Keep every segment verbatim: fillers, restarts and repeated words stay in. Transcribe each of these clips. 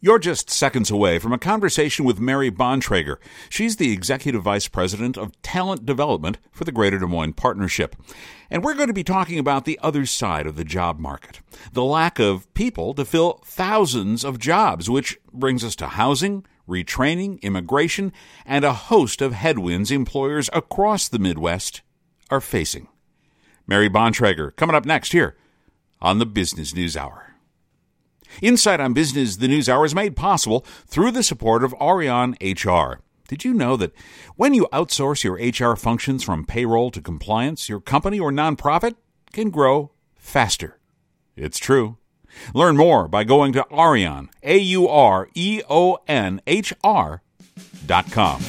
You're just seconds away from a conversation with Mary Bontrager. She's the Executive Vice President of Talent Development for the Greater Des Moines Partnership. And we're going to be talking about the other side of the job market, the lack of people to fill thousands of jobs, which brings us to housing, retraining, immigration, and a host of headwinds employers across the Midwest are facing. Mary Bontrager, coming up next here on the Business News Hour. Insight on Business, the News Hour, is made possible through the support of Orion H R. Did you know that when you outsource your H R functions from payroll to compliance, your company or nonprofit can grow faster? It's true. Learn more by going to Aurion, A U R E O N H R dot com.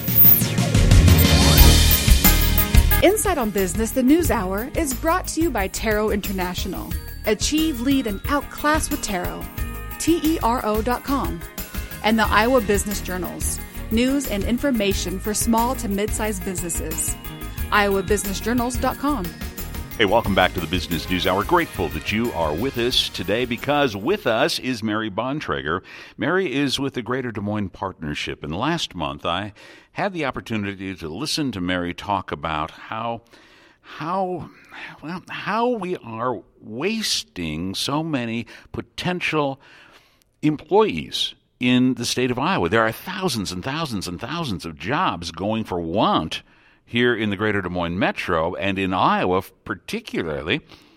Insight on Business, the News Hour, is brought to you by Tero International. Achieve, lead, and outclass with Tero. T E R O dot com, and the Iowa Business Journals, news and information for small to mid-sized businesses. Iowa Business Journals dot com. Hey, welcome back to the Business News Hour. Grateful that you are with us today because with us is Mary Bontrager. Mary is with the Greater Des Moines Partnership, and last month I had the opportunity to listen to Mary talk about how how well how we are wasting so many potential employees in the state of Iowa. There are thousands and thousands and thousands of jobs going for want here in the Greater Des Moines Metro and in Iowa particularly.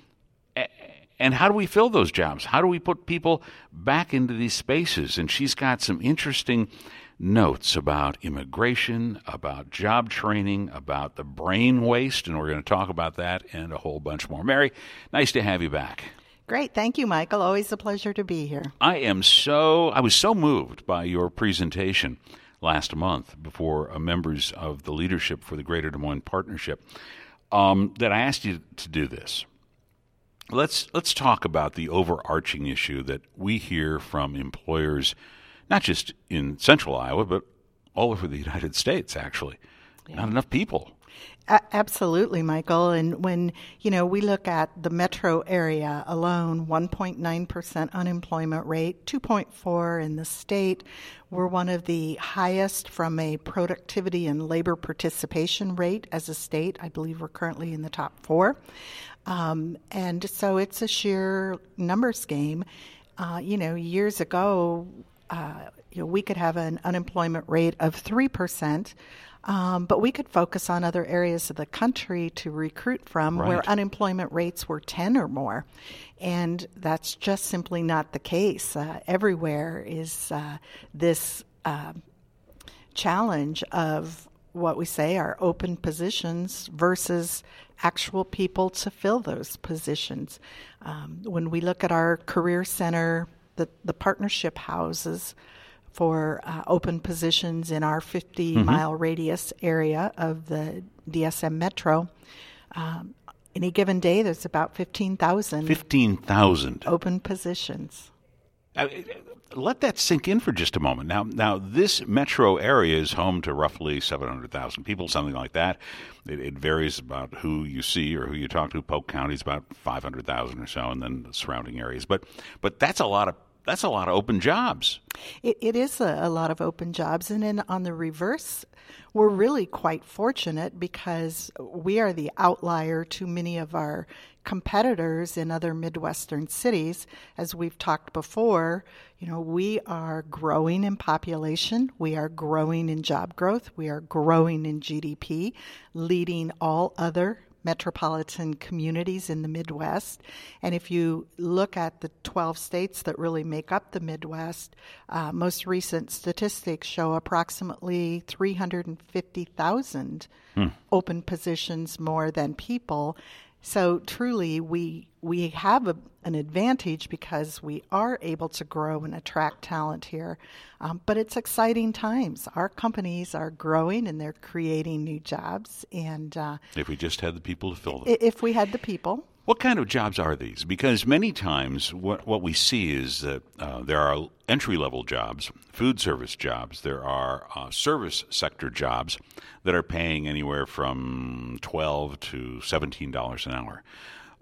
And how do we fill those jobs? How do we put people back into these spaces? And she's got some interesting notes about immigration, about job training, about the brain waste, and we're going to talk about that and a whole bunch more. Mary, nice to have you back. Great. Thank you, Michael. Always a pleasure to be here. I am so, I was so moved by your presentation last month before uh, members of the leadership for the Greater Des Moines Partnership um, that I asked you to do this. Let's, let's talk about the overarching issue that we hear from employers, not just in central Iowa, but all over the United States, actually. Yeah. Not enough people. A- absolutely, Michael. And when, you know, we look at the metro area alone, one point nine percent unemployment rate, two point four in the state. We're one of the highest from a productivity and labor participation rate as a state. I believe we're currently in the top four. Um, and so it's a sheer numbers game. Uh, you know, years ago, uh, you know, we could have an unemployment rate of three percent. Um, but we could focus on other areas of the country to recruit from right. where unemployment rates were ten or more. And that's just simply not the case. Uh, everywhere is uh, this uh, challenge of what we say are open positions versus actual people to fill those positions. Um, when we look at our career center, the, the partnership houses for uh, open positions in our fifty-mile mm-hmm. radius area of the D S M Metro. Um, any given day, there's about fifteen thousand. fifteen thousand. Open positions. Uh, let that sink in for just a moment. Now, now this metro area is home to roughly seven hundred thousand people, something like that. It, it varies about who you see or who you talk to. Polk County is about five hundred thousand or so, and then the surrounding areas. But, but that's a lot of That's a lot of open jobs. It, it is a, a lot of open jobs. And then on the reverse, we're really quite fortunate because we are the outlier to many of our competitors in other Midwestern cities. As we've talked before, you know, we are growing in population. We are growing in job growth. We are growing in G D P, leading all other metropolitan communities in the Midwest. And if you look at the twelve states that really make up the Midwest, uh, most recent statistics show approximately three hundred fifty thousand hmm. open positions more than people. So truly, we we have a, an advantage because we are able to grow and attract talent here. Um, but it's exciting times. Our companies are growing and they're creating new jobs. And uh, if we just had the people to fill them. If we had the people. What kind of jobs are these? Because many times what, what we see is that uh, there are entry-level jobs, food service jobs, there are uh, service sector jobs that are paying anywhere from twelve dollars to seventeen dollars an hour.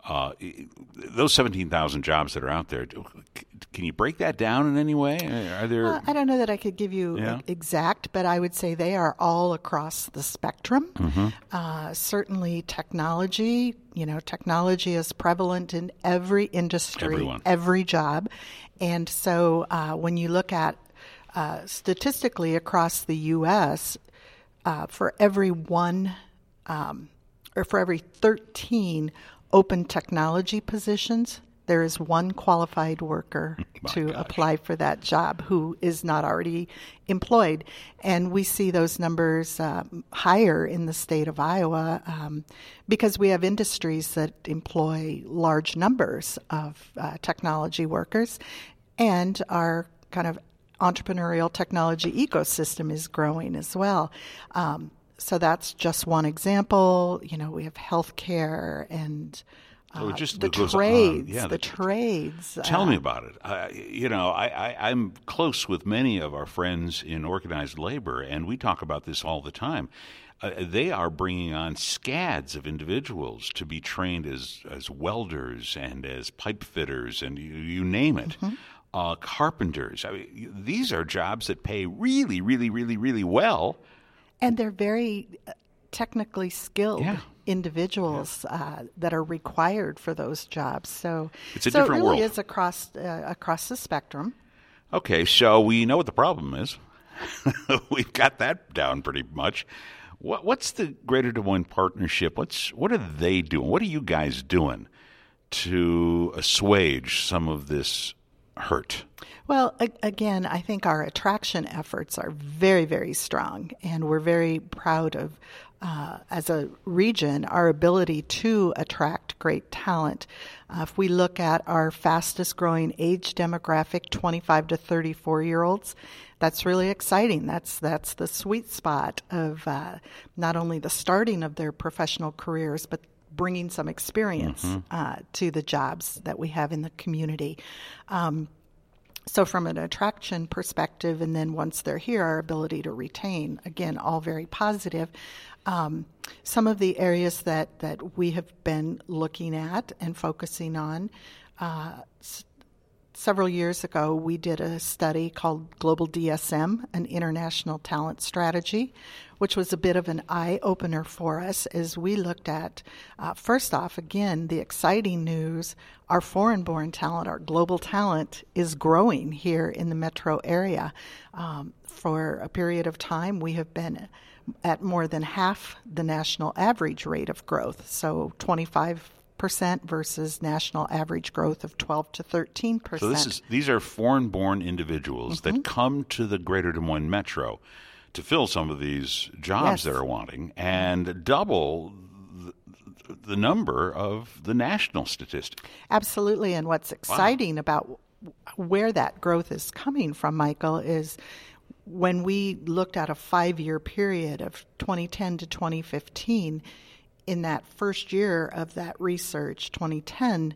Uh, those seventeen thousand jobs that are out there, can you break that down in any way? Are there? Uh, I don't know that I could give you yeah. exact, but I would say they are all across the spectrum. Mm-hmm. Uh, certainly technology, you know, technology is prevalent in every industry, Everyone. every job. And so uh, when you look at uh, statistically across the U S, uh, for every one um, or for every thirteen open technology positions, there is one qualified worker to gosh. apply for that job who is not already employed. And we see those numbers uh, higher in the state of Iowa um, because we have industries that employ large numbers of uh, technology workers, and our kind of entrepreneurial technology ecosystem is growing as well. Um, So that's just one example. You know, we have healthcare and uh, so it just the goes trades. on. Yeah, the, the trades. Tell uh, me about it. I, you know, I, I, I'm close with many of our friends in organized labor, and we talk about this all the time. Uh, they are bringing on scads of individuals to be trained as, as welders and as pipe fitters and you, you name it. Mm-hmm. Uh, carpenters. I mean, these are jobs that pay really, really, really, really well. And they're very technically skilled yeah. individuals yeah. Uh, that are required for those jobs. So, it's a so different it really world. is across uh, across the spectrum. Okay, so we know what the problem is. We've got that down pretty much. What, what's the Greater Des Moines Partnership? What's what are they doing? What are you guys doing to assuage some of this hurt? Well, a- again, I think our attraction efforts are very, very strong, and we're very proud of, uh, as a region, our ability to attract great talent. Uh, if we look at our fastest growing age demographic, twenty-five to thirty-four-year-olds, that's really exciting. That's that's the sweet spot of uh, not only the starting of their professional careers, but bringing some experience mm-hmm. uh, to the jobs that we have in the community. Um, So from an attraction perspective, and then once they're here, our ability to retain, again, all very positive. Um, some of the areas that, that we have been looking at and focusing on, uh, s- several years ago, we did a study called Global D S M, an international talent strategy, which was a bit of an eye-opener for us as we looked at, uh, first off, again, the exciting news, our foreign-born talent, our global talent is growing here in the metro area. Um, for a period of time, we have been at more than half the national average rate of growth, so twenty-five percent versus national average growth of twelve to thirteen percent. So this is these are foreign-born individuals mm-hmm. that come to the Greater Des Moines Metro to fill some of these jobs yes. they're wanting, and double the, the number of the national statistic. Absolutely, and what's exciting wow. about where that growth is coming from, Michael, is when we looked at a five-year period of twenty ten to twenty fifteen, in that first year of that research, twenty ten,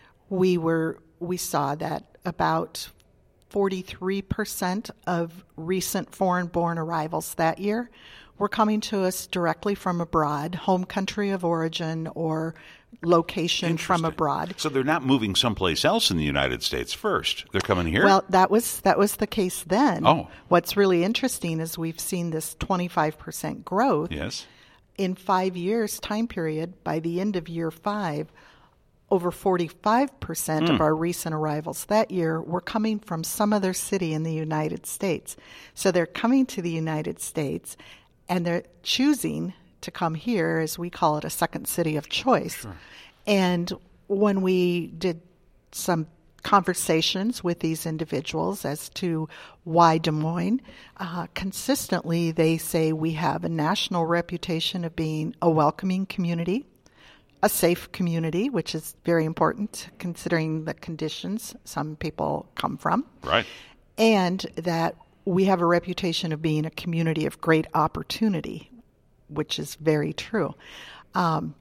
we were we saw that about forty-three percent of recent foreign-born arrivals that year were coming to us directly from abroad, home country of origin or location from abroad. So they're not moving someplace else in the United States first. They're coming here? Well, that was that was the case then. Oh. What's really interesting is we've seen this twenty-five percent growth. Yes. In five years time period, by the end of year five, over forty-five percent mm. of our recent arrivals that year were coming from some other city in the United States. So they're coming to the United States, and they're choosing to come here, as we call it, a second city of choice. Sure. And when we did some conversations with these individuals as to why Des Moines, uh, consistently they say we have a national reputation of being a welcoming community, a safe community, which is very important considering the conditions some people come from. Right. And that we have a reputation of being a community of great opportunity, which is very true. Um,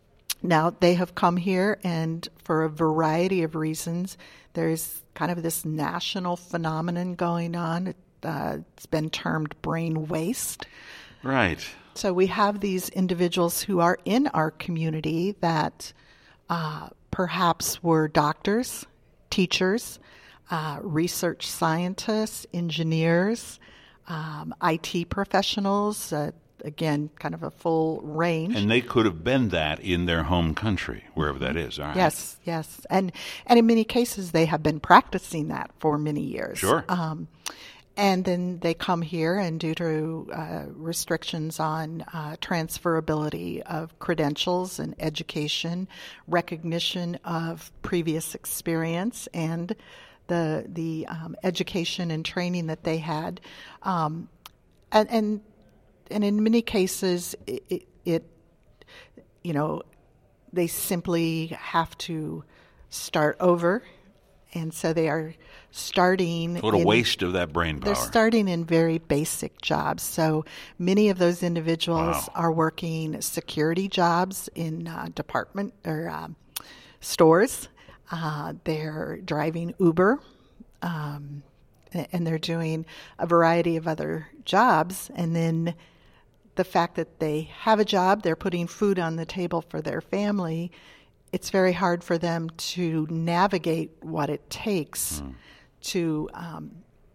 now, they have come here, and for a variety of reasons, there's kind of this national phenomenon going on. It, uh, it's been termed brain waste. Right. So we have these individuals who are in our community that uh, perhaps were doctors, teachers, uh, research scientists, engineers, um, I T professionals, uh, again, kind of a full range. And they could have been that in their home country, wherever that is. All right. Yes, yes. And and in many cases, they have been practicing that for many years. Sure. Um, and then they come here, and due to uh, restrictions on uh, transferability of credentials and education, recognition of previous experience, and the the um, education and training that they had, um, and and And in many cases, it, it, it, you know, they simply have to start over. And so they are starting. What a in, waste of that brain power. They're starting in very basic jobs. So many of those individuals Wow. are working security jobs in uh, department or um, stores. Uh, they're driving Uber. Um, and they're doing a variety of other jobs. And then the fact that they have a job, they're putting food on the table for their family, it's very hard for them to navigate what it takes mm. to um,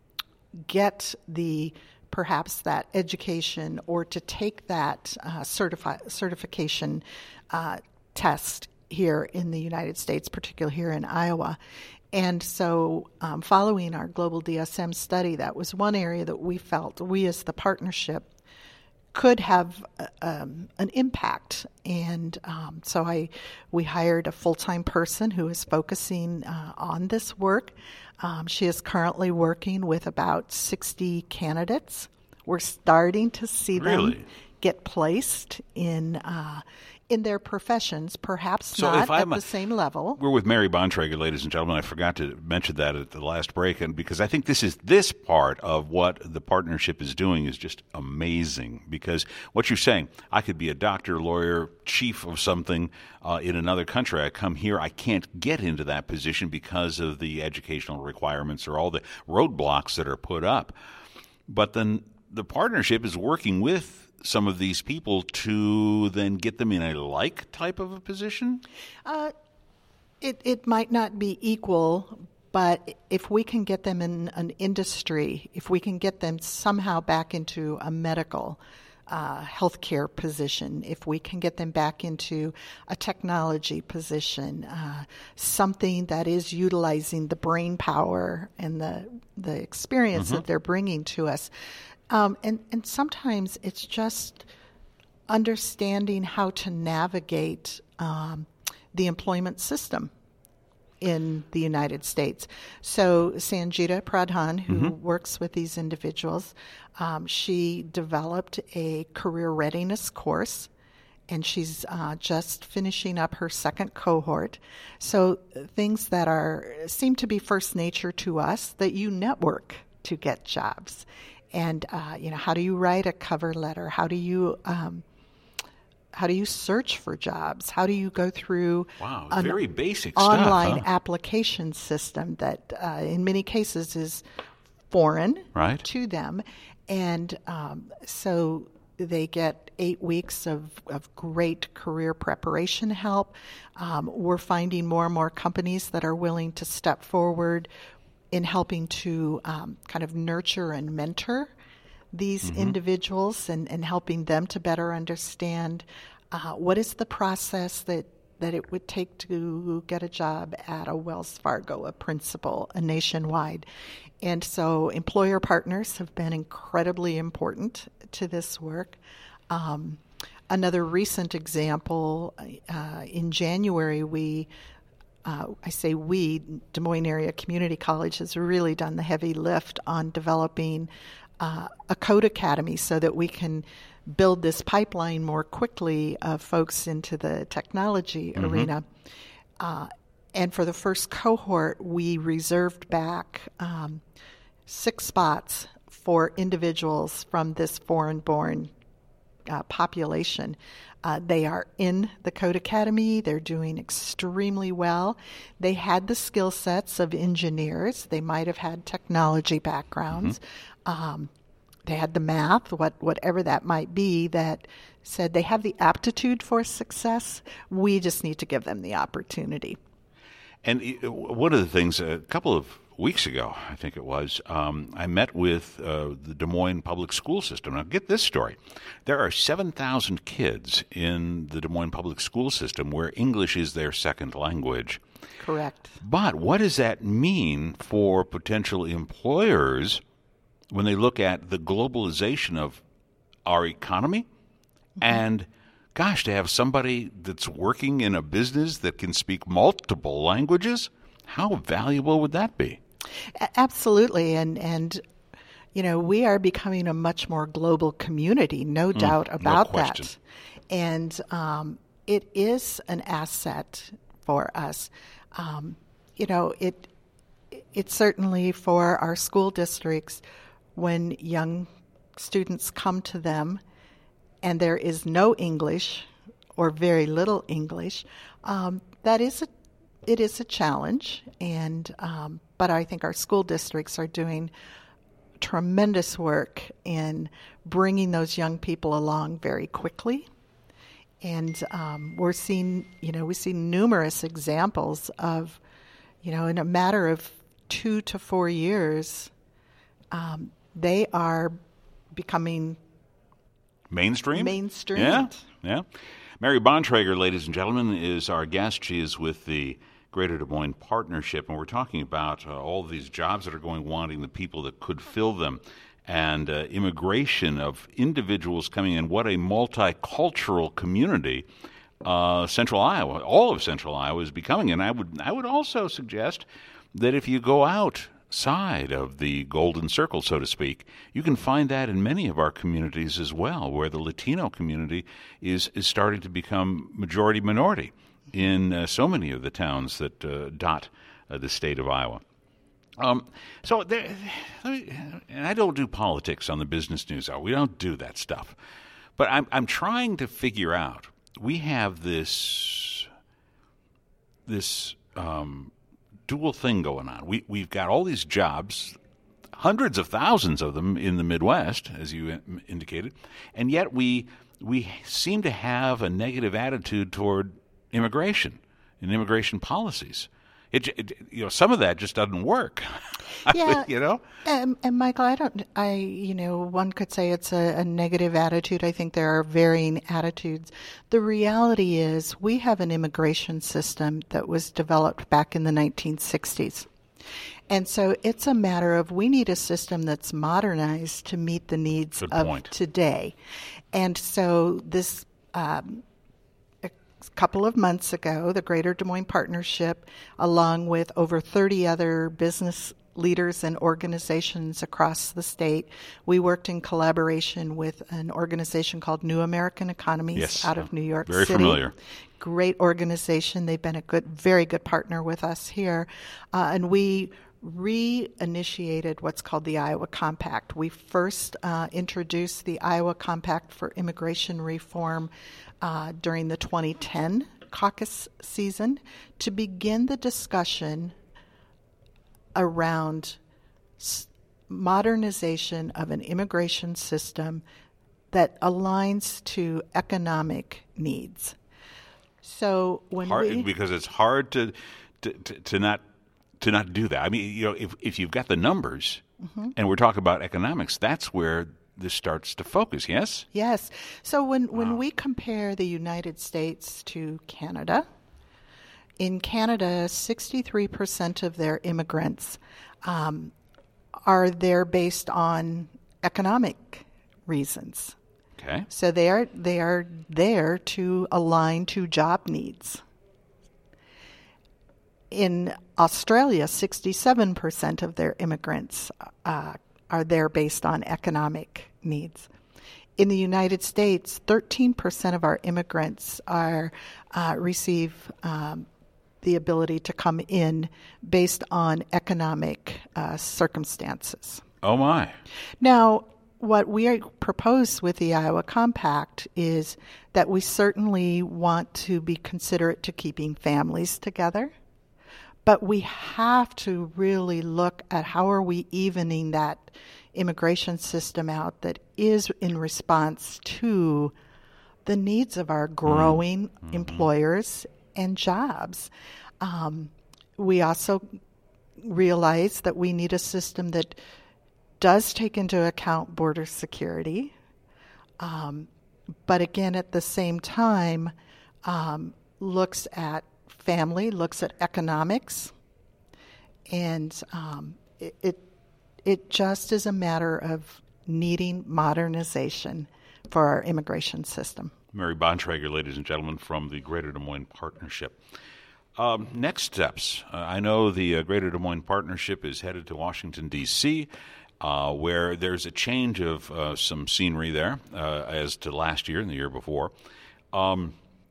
get the perhaps that education or to take that uh, certifi- certification uh, test here in the United States, particularly here in Iowa. And so um, following our Global D S M study, that was one area that we felt we as the partnership could have um, an impact. And um, so I, we hired a full-time person who is focusing uh, on this work. Um, she is currently working with about sixty candidates. We're starting to see Really? them get placed in uh, in their professions, perhaps So not if at I'm a- the same level. We're with Mary Bontrager, ladies and gentlemen. I forgot to mention that at the last break, and because I think this is this part of what the partnership is doing is just amazing. Because what you're saying, I could be a doctor, lawyer, chief of something uh, in another country. I come here, I can't get into that position because of the educational requirements or all the roadblocks that are put up. But then the partnership is working with some of these people to then get them in a like type of a position? Uh, it it might not be equal, but if we can get them in an industry, if we can get them somehow back into a medical uh, healthcare position, if we can get them back into a technology position, uh, something that is utilizing the brain power and the the experience Mm-hmm. that they're bringing to us. Um, and, and sometimes it's just understanding how to navigate um, the employment system in the United States. So Sanjita Pradhan, who Mm-hmm. works with these individuals, um, she developed a career readiness course, and she's uh, just finishing up her second cohort. So things that are seem to be first nature to us, that you network to get jobs. And, uh, you know, how do you write a cover letter? How do you um, how do you search for jobs? How do you go through Wow, an very basic online stuff, huh? application system that uh, in many cases is foreign Right. to them? And um, so they get eight weeks of, of great career preparation help. Um, we're finding more and more companies that are willing to step forward in helping to um, kind of nurture and mentor these Mm-hmm. individuals and, and helping them to better understand uh, what is the process that, that it would take to get a job at a Wells Fargo, a Principal, a Nationwide. And so employer partners have been incredibly important to this work. Um, another recent example, uh, in January, we Uh, I say we, Des Moines Area Community College has really done the heavy lift on developing uh, a code academy so that we can build this pipeline more quickly of folks into the technology Mm-hmm. arena. Uh, and for the first cohort, we reserved back um, six spots for individuals from this foreign-born uh, population. Uh, they are in the Code Academy. They're doing extremely well. They had the skill sets of engineers. They might have had technology backgrounds. Mm-hmm. Um, they had the math, what whatever that might be, that said they have the aptitude for success. We just need to give them the opportunity. And one of the things, a couple of weeks ago, I think it was, um, I met with uh, the Des Moines public school system. Now, get this story. There are seven thousand kids in the Des Moines public school system where English is their second language. Correct. But what does that mean for potential employers when they look at the globalization of our economy? Mm-hmm. And gosh, to have somebody that's working in a business that can speak multiple languages, how valuable would that be? Absolutely. And, and you know, we are becoming a much more global community, no mm, doubt about no that. And um, it is an asset for us. Um, you know, it it's certainly for our school districts when young students come to them and there is no English or very little English, um, that is a it is a challenge. And um, but I think our school districts are doing tremendous work in bringing those young people along very quickly. And um, we're seeing, you know, we see numerous examples of, you know, in a matter of two to four years, um, they are becoming mainstream. Mainstream. Yeah, yeah. Mary Bontrager, ladies and gentlemen, is our guest. She is with the Greater Des Moines Partnership, and we're talking about uh, all of these jobs that are going wanting, the people that could fill them, and uh, immigration of individuals coming in. What a multicultural community uh, Central Iowa, all of Central Iowa is becoming. And I would I would also suggest that if you go outside of the Golden Circle, so to speak, you can find that in many of our communities as well, where the Latino community is, is starting to become majority-minority in uh, so many of the towns that uh, dot uh, the state of Iowa. Um, so, there, and I don't do politics on the Business News Hour. We don't do that stuff. But I'm I'm trying to figure out. We have this this um, dual thing going on. We we've got all these jobs, hundreds of thousands of them in the Midwest, as you indicated, and yet we we seem to have a negative attitude toward immigration and immigration policies. It, it, you know, some of that just doesn't work. Yeah, you know. And, and Michael, I don't. I you know, one could say it's a, a negative attitude. I think there are varying attitudes. The reality is, we have an immigration system that was developed back in the nineteen sixties, and so it's a matter of we need a system that's modernized to meet the needs Good of point. today. And so this. Um, A couple of months ago, the Greater Des Moines Partnership, along with over thirty other business leaders and organizations across the state, we worked in collaboration with an organization called New American Economies yes, out of New York very City. Familiar. Great organization. They've been a good, very good partner with us here. Uh, and we reinitiated what's called the Iowa Compact. We first uh, introduced the Iowa Compact for Immigration Reform uh, during the twenty ten caucus season to begin the discussion around s- modernization of an immigration system that aligns to economic needs. So when hard, we... Because it's hard to, to, to, to not... to not do that. I mean, you know, if if you've got the numbers, mm-hmm. and we're talking about economics, that's where this starts to focus, yes? Yes. So when, when Wow. we compare the United States to Canada, in Canada, sixty-three percent of their immigrants um, are there based on economic reasons. Okay. So they are they are there to align to job needs. In Australia, sixty-seven percent of their immigrants uh, are there based on economic needs. In the United States, thirteen percent of our immigrants are uh, receive um, the ability to come in based on economic uh, circumstances. Oh, my. Now, what we propose with the Iowa Compact is that we certainly want to be considerate to keeping families together. But we have to really look at how are we evening that immigration system out that is in response to the needs of our growing mm-hmm. employers and jobs. Um, we also realize that we need a system that does take into account border security, um, but again, at the same time, um, looks at family, looks at economics, and um, it, it it just is a matter of needing modernization for our immigration system. Mary Bontrager, ladies and gentlemen, from the Greater Des Moines Partnership. Um, next steps. Uh, I know the uh, Greater Des Moines Partnership is headed to Washington, D C, uh, where there's a change of uh, some scenery there uh, as to last year and the year before. Um,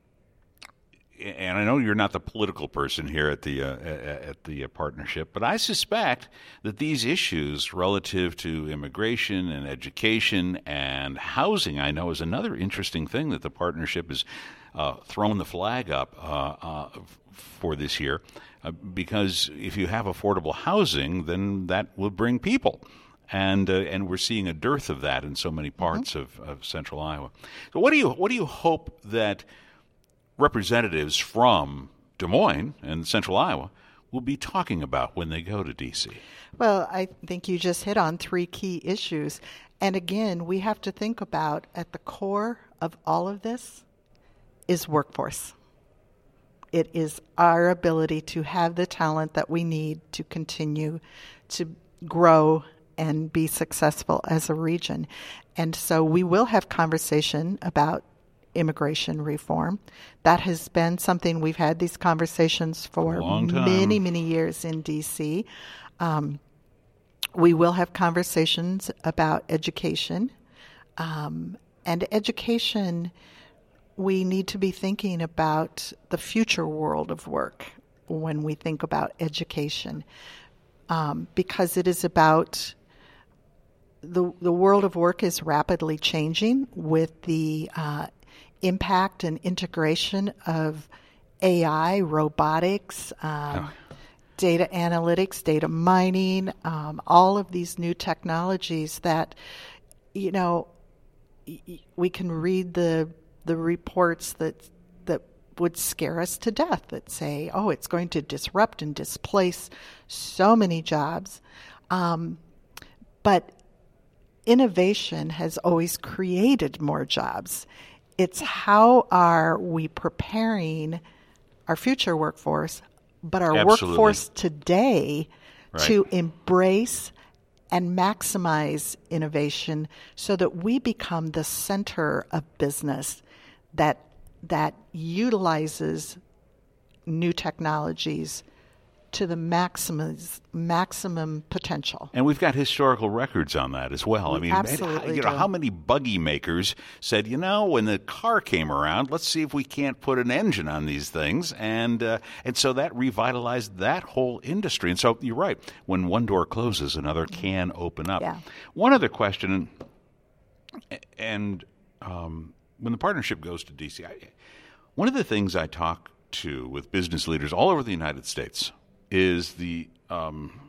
and I know you're not the political person here at the uh, at the uh, partnership, but I suspect that these issues relative to immigration and education and housing, I know, is another interesting thing that the partnership has uh, thrown the flag up uh, uh, for this year, uh, because if you have affordable housing, then that will bring people. And uh, and we're seeing a dearth of that in so many parts mm-hmm. of, of central Iowa. So what do you what do you hope that representatives from Des Moines and central Iowa will be talking about when they go to D C? Well, I think you just hit on three key issues. And again, we have to think about at the core of all of this is workforce. It is our ability to have the talent that we need to continue to grow and be successful as a region. And so we will have conversation about immigration reform. That has been something we've had these conversations for many, many years in D C. Um, we will have conversations about education. Um, and education, we need to be thinking about the future world of work when we think about education, um, because it is about the the world of work is rapidly changing with the uh, impact and integration of A I, robotics, um, oh. data analytics, data mining, um, all of these new technologies that, you know, we can read the the reports that that would scare us to death that say, oh, it's going to disrupt and displace so many jobs. Um, but innovation has always created more jobs. It's how are we preparing our future workforce, but our Absolutely. workforce today right. to embrace and maximize innovation so that we become the center of business that that utilizes new technologies to the maximum maximum potential. And we've got historical records on that as well. We I mean, absolutely you know, do. How many buggy makers said, you know, when the car came around, let's see if we can't put an engine on these things, and uh, and so that revitalized that whole industry. And so you're right. When one door closes, another can open up. Yeah. One other question, and um, when the partnership goes to D C, I, one of the things I talk to with business leaders all over the United States is the um,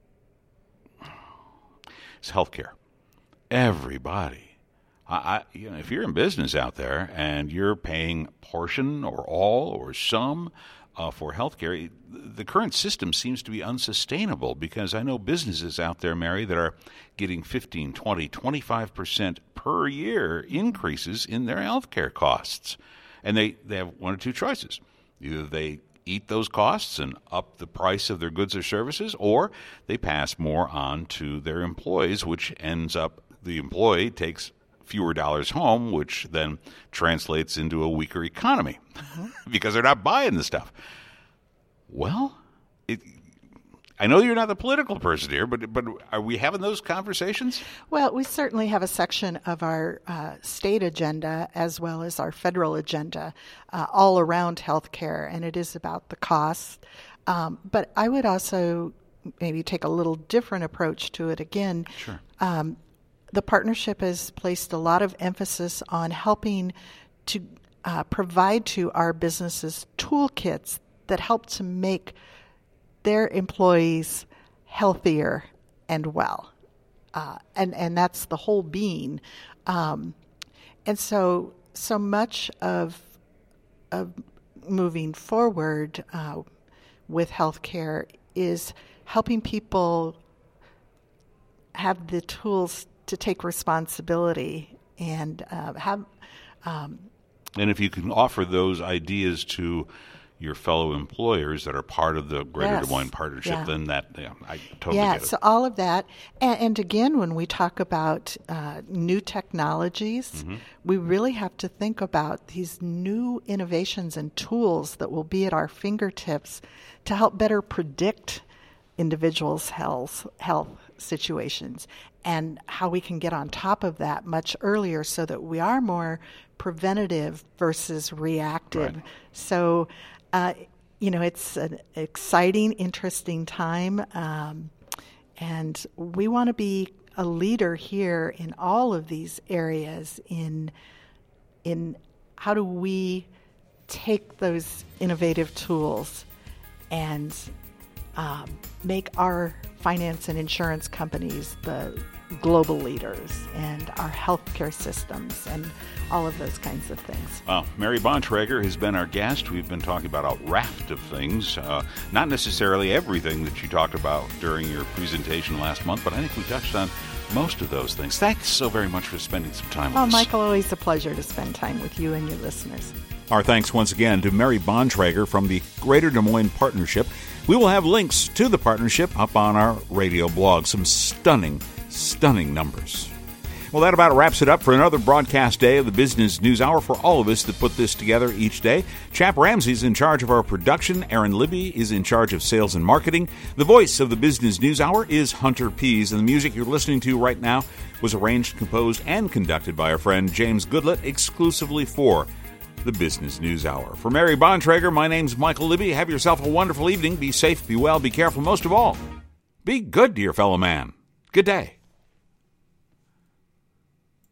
is healthcare. Everybody, I, I, you know, if you're in business out there and you're paying portion or all or some uh, for healthcare, the current system seems to be unsustainable, because I know businesses out there, Mary, that are getting fifteen, twenty, twenty-five percent per year increases in their healthcare costs, and they, they have one or two choices: either they eat those costs and up the price of their goods or services, or they pass more on to their employees, which ends up the employee takes fewer dollars home, which then translates into a weaker economy mm-hmm. because they're not buying the stuff. Well, it, I know you're not the political person here, but but are we having those conversations? Well, we certainly have a section of our uh, state agenda as well as our federal agenda uh, all around healthcare, and it is about the costs. Um, but I would also maybe take a little different approach to it again. Sure. Um, the partnership has placed a lot of emphasis on helping to uh, provide to our businesses toolkits that help to make their employees healthier and well. uh, and and that's the whole being. Um, and so so much of of moving forward uh, with healthcare is helping people have the tools to take responsibility and uh, have. Um, and if you can offer those ideas to your fellow employers that are part of the Greater yes, Des Moines Partnership, yeah. then that, yeah, I totally yeah, get it. So all of that. And, and again, when we talk about uh, new technologies, mm-hmm. we really have to think about these new innovations and tools that will be at our fingertips to help better predict individuals' health, health situations and how we can get on top of that much earlier so that we are more preventative versus reactive. Right. So, uh, you know, it's an exciting, interesting time, um, and we want to be a leader here in all of these areas in in how do we take those innovative tools and um, make our finance and insurance companies the global leaders and our healthcare systems and all of those kinds of things. Well, Mary Bontrager has been our guest. We've been talking about a raft of things, uh, not necessarily everything that you talked about during your presentation last month, but I think we touched on most of those things. Thanks so very much for spending some time with oh, us. Oh, Michael, always a pleasure to spend time with you and your listeners. Our thanks once again to Mary Bontrager from the Greater Des Moines Partnership. We will have links to the partnership up on our radio blog. Some stunning, stunning numbers. Well, that about wraps it up for another broadcast day of the Business News Hour. For all of us that put this together each day, Chap Ramsey's in charge of our production. Aaron Libby is in charge of sales and marketing. The voice of the Business News Hour is Hunter Pease. And the music you're listening to right now was arranged, composed, and conducted by our friend James Goodlett exclusively for the Business News Hour. For Mary Bontrager, my name's Michael Libby. Have yourself a wonderful evening. Be safe, be well, be careful. Most of all, be good to your fellow man. Good day.